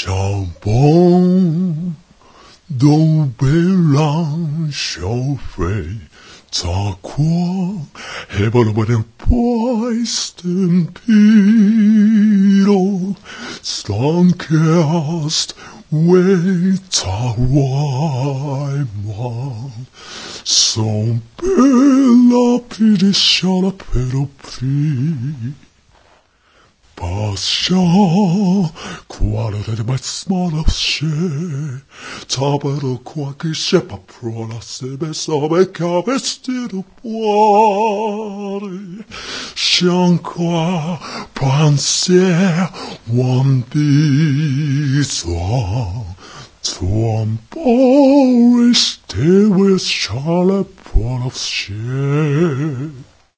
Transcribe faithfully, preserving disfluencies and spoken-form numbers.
bon dans bella chauffé ta qua e volevano poi stempiro stancast weta waimal son bella pidisciala pero pri Pasha, quale de mai smala she, tabero quaque shepa prola sebe sobe cavestido puare, shanqua panser one bisa, tuam boris te with shala prola she.